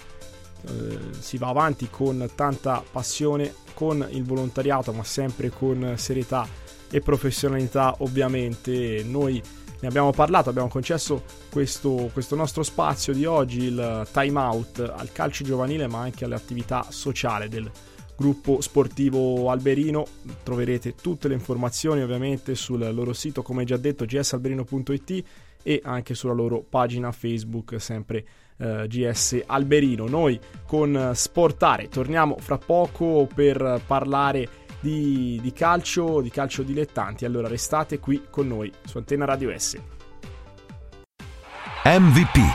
eh, si va avanti con tanta passione, con il volontariato, ma sempre con serietà e professionalità. Ovviamente noi ne abbiamo parlato, abbiamo concesso questo, questo nostro spazio di oggi, il time out, al calcio giovanile ma anche alle attività sociali del gruppo sportivo Alberino. Troverete tutte le informazioni ovviamente sul loro sito, come già detto, g s alberino punto i t, e anche sulla loro pagina Facebook, sempre eh, G S Alberino. Noi con Sportare torniamo fra poco per parlare di, di calcio, di calcio dilettanti. Allora restate qui con noi su Antenna Radio S. M V P.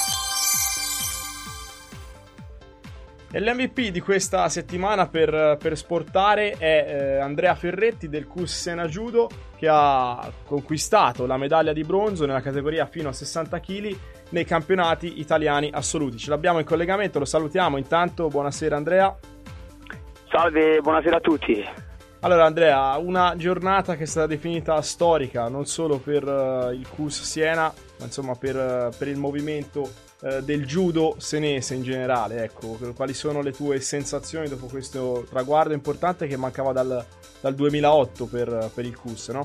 E l'M V P di questa settimana per, per Sportare è eh, Andrea Ferretti del C U S Siena Judo, che ha conquistato la medaglia di bronzo nella categoria fino a sessanta chili nei campionati italiani assoluti. Ce l'abbiamo in collegamento, lo salutiamo intanto. Buonasera Andrea. Salve, buonasera a tutti. Allora Andrea, una giornata che è stata definita storica non solo per uh, il C U S Siena, ma insomma per, uh, per il movimento uh, del judo senese in generale. Ecco, quali sono le tue sensazioni dopo questo traguardo importante che mancava dal, dal duemilaotto per, per il C U S, no?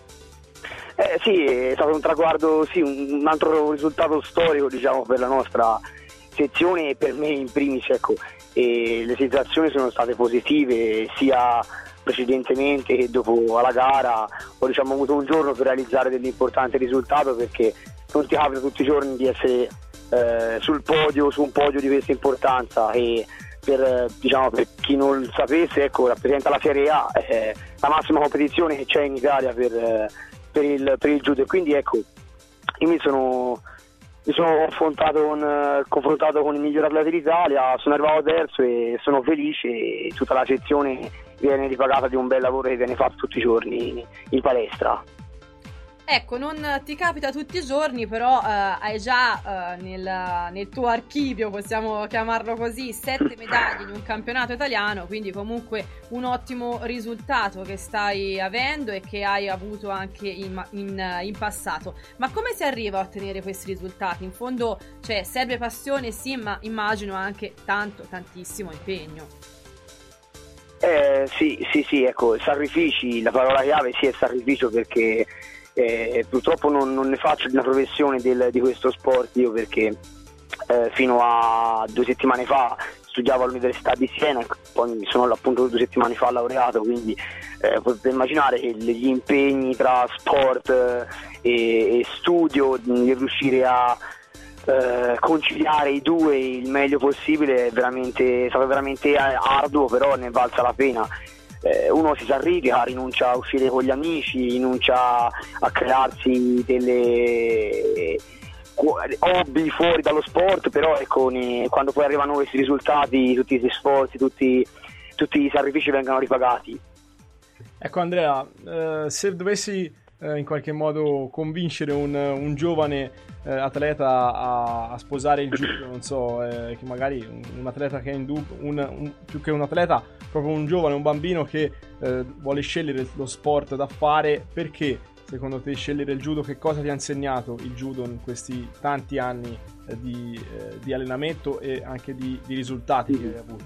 Eh, sì, è stato un traguardo, sì, un altro risultato storico, diciamo, per la nostra sezione e per me in primis, ecco. E le sensazioni sono state positive sia precedentemente che dopo alla gara. Ho diciamo avuto un giorno per realizzare dell'importante risultato, perché non ti capita tutti i giorni di essere eh, sul podio, su un podio di questa importanza. E per, diciamo, per chi non lo sapesse, ecco, rappresenta la Serie A, eh, la massima competizione che c'è in Italia per, eh, per il, per il judo. E quindi ecco, io mi sono mi sono confrontato con, eh, confrontato con i migliori atleti d'Italia, sono arrivato terzo e sono felice, e tutta la sezione viene ripagata di un bel lavoro che viene fatto tutti i giorni in palestra. Ecco, non ti capita tutti i giorni, però eh, hai già eh, nel, nel tuo archivio, possiamo chiamarlo così, sette medaglie in un campionato italiano, quindi comunque un ottimo risultato che stai avendo e che hai avuto anche in, in, in passato. Ma come si arriva a ottenere questi risultati? In fondo, cioè, serve passione, sì, ma immagino anche tanto, tantissimo impegno. Eh, sì, sì, sì, ecco, sacrifici, la parola chiave sì è sacrificio, perché Eh, purtroppo non, non ne faccio di una professione del, di questo sport io, perché eh, fino a due settimane fa studiavo all'Università di Siena, poi mi sono appunto due settimane fa laureato, quindi eh, potete immaginare che gli impegni tra sport eh, e, e studio, di riuscire a eh, conciliare i due il meglio possibile è veramente, è stato veramente arduo, però ne valsa la pena. Eh, uno si sacrifica, rinuncia a uscire con gli amici, rinuncia a crearsi delle hobby fuori dallo sport, però ecco, ne, quando poi arrivano questi risultati, tutti questi sforzi, tutti, tutti i sacrifici vengono ripagati. Ecco Andrea, eh, se dovessi eh, in qualche modo convincere un, un giovane eh, atleta a, a sposare il judo, non so, eh, che magari un, un atleta che è in dubbio, un, un, più che un atleta, proprio un giovane, un bambino che eh, vuole scegliere lo sport da fare, perché secondo te scegliere il judo? Che cosa ti ha insegnato il judo in questi tanti anni eh, di, eh, di allenamento e anche di, di risultati che hai avuto?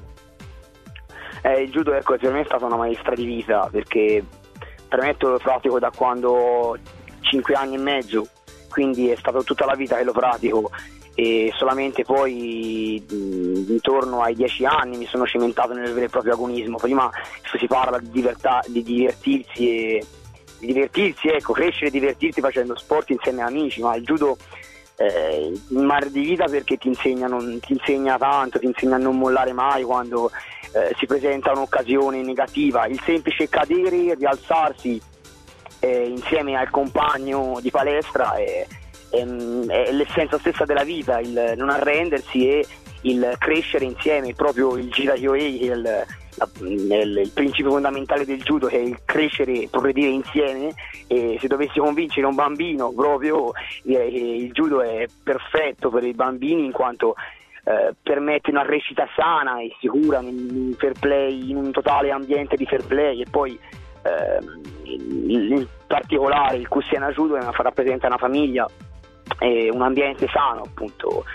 Eh, il judo, ecco, per me è stata una maestra di vita, perché premetto lo pratico da quando ho cinque anni e mezzo, quindi è stato tutta la vita che lo pratico, e solamente poi mh, intorno ai dieci anni mi sono cimentato nel vero e proprio agonismo. Prima si parla di, libertà, di divertirsi e di divertirsi, ecco, crescere e divertirsi facendo sport insieme a amici, ma il judo è il mare di vita, perché ti insegna, non, ti insegna tanto, ti insegna a non mollare mai quando eh, si presenta un'occasione negativa. Il semplice cadere, rialzarsi eh, insieme al compagno di palestra è, è, è l'essenza stessa della vita, il non arrendersi e il crescere insieme, proprio il Jira Kyoei, che è il La, il, il principio fondamentale del judo, che è il crescere e progredire insieme. E se dovessi convincere un bambino, proprio direi che il judo è perfetto per i bambini, in quanto eh, permette una crescita sana e sicura in, fair play, in un totale ambiente di fair play. E poi eh, in particolare il Kusiana Judo rappresenta una famiglia e un ambiente sano, appunto.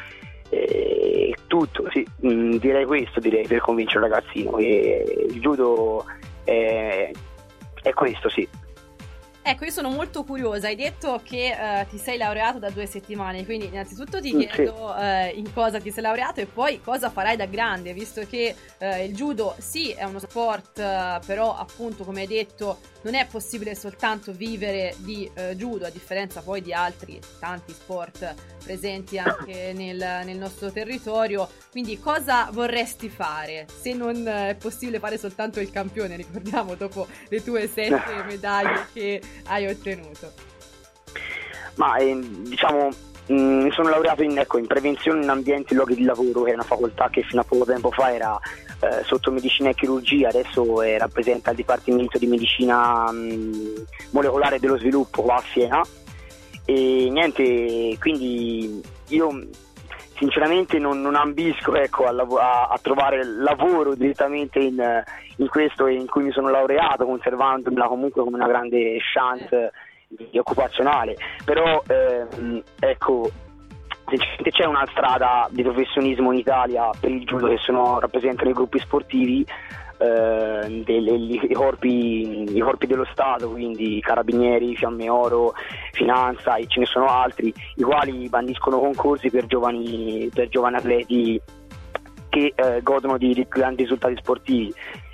E tutto, sì, mh, direi questo, direi, per convincere il ragazzino che il judo è, è questo, sì. Ecco, io sono molto curiosa. Hai detto che uh, ti sei laureato da due settimane, quindi innanzitutto ti chiedo sì. uh, in cosa ti sei laureato e poi cosa farai da grande, visto che uh, il judo sì è uno sport, uh, però appunto, come hai detto, non è possibile soltanto vivere di uh, judo, a differenza poi di altri tanti sport presenti anche nel, nel nostro territorio. Quindi cosa vorresti fare se non è possibile fare soltanto il campione, ricordiamo, dopo le tue sette medaglie che hai ottenuto? Ma eh, diciamo mh, mi sono laureato in, ecco, in prevenzione in ambienti e luoghi di lavoro, che è una facoltà che fino a poco tempo fa era eh, sotto medicina e chirurgia, adesso è, rappresenta il Dipartimento di Medicina mh, Molecolare dello Sviluppo qua a Siena. E niente, quindi io sinceramente non, non ambisco, ecco, a, a, a trovare lavoro direttamente in, in questo in cui mi sono laureato, conservandomela comunque come una grande chance di occupazionale. Però ehm, ecco, sinceramente c'è una strada di professionismo in Italia per il judo, che sono, rappresentano i gruppi sportivi, eh, delle, i, corpi, i corpi dello Stato, quindi Carabinieri, Fiamme Oro, Finanza, e ce ne sono altri, i quali bandiscono concorsi per giovani, per giovani atleti che eh, godono di, di grandi risultati sportivi.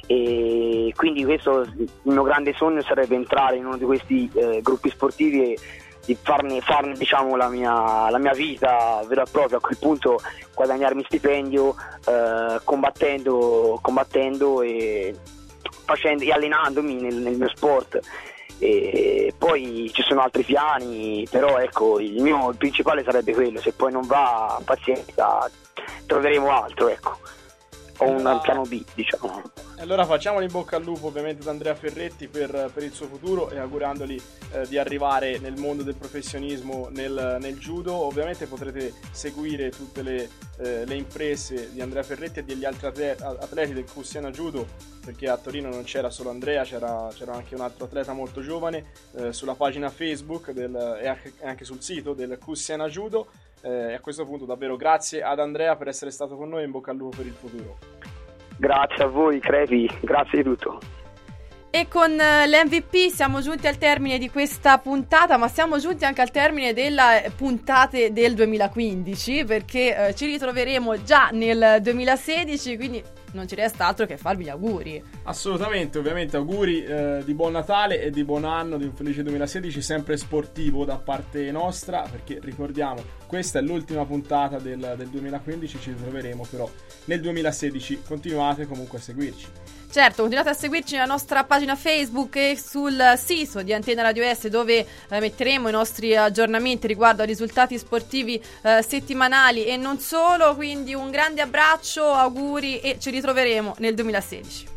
E quindi questo, il mio grande sogno sarebbe entrare in uno di questi eh, gruppi sportivi e di farne, farne diciamo la mia, la mia vita vera e propria. A quel punto guadagnarmi stipendio eh, combattendo, combattendo e, facendo, e allenandomi nel, nel mio sport. E poi ci sono altri piani, però ecco, il mio il principale sarebbe quello. Se poi non va, pazienza, troveremo altro, ecco. Ho un allora, piano B, diciamo. Allora facciamo in bocca al lupo ovviamente ad Andrea Ferretti per, per il suo futuro, e augurandogli eh, di arrivare nel mondo del professionismo nel, nel judo. Ovviamente potrete seguire tutte le, eh, le imprese di Andrea Ferretti e degli altri atleti del Kusiana Judo, perché a Torino non c'era solo Andrea, c'era, c'era anche un altro atleta molto giovane, eh, sulla pagina Facebook del, e anche, anche sul sito del Kusiana Judo. Eh, e a questo punto davvero grazie ad Andrea per essere stato con noi, in bocca al lupo per il futuro. Grazie a voi Crepi, grazie di tutto. E con l'M V P siamo giunti al termine di questa puntata, ma siamo giunti anche al termine delle puntate del duemilaquindici, perché eh, ci ritroveremo già nel duemilasedici, quindi non ci resta altro che farvi gli auguri. Assolutamente, ovviamente auguri eh, di buon Natale e di buon anno, di un felice duemilasedici, sempre sportivo da parte nostra, perché ricordiamo, questa è l'ultima puntata del, del duemilaquindici, ci ritroveremo però nel duemilasedici. Continuate comunque a seguirci. Certo, continuate a seguirci nella nostra pagina Facebook e sul sito di Antenna Radio S, dove eh, metteremo i nostri aggiornamenti riguardo ai risultati sportivi eh, settimanali e non solo. Quindi un grande abbraccio, auguri e ci ritroveremo nel duemilasedici.